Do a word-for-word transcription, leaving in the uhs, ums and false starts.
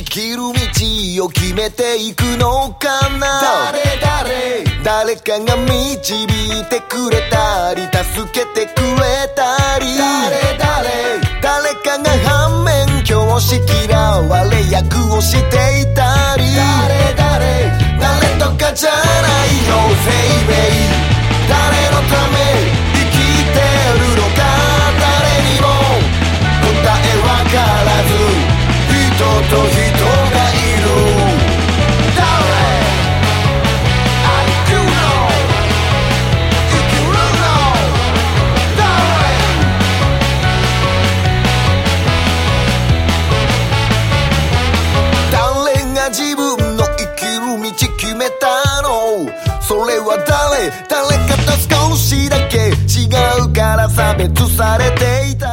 きる道を決めていくのかな。誰誰誰かが導いてくれたり助けてくれたり、誰誰誰かが反面教師嫌われ役をしていたり、誰誰誰とかじゃないよベイベー。誰のため生きてるのか誰にも答えわからず、人と人がいる。自分の生きる道決めたの、それは誰誰かと少しだけ違うから差別されていた。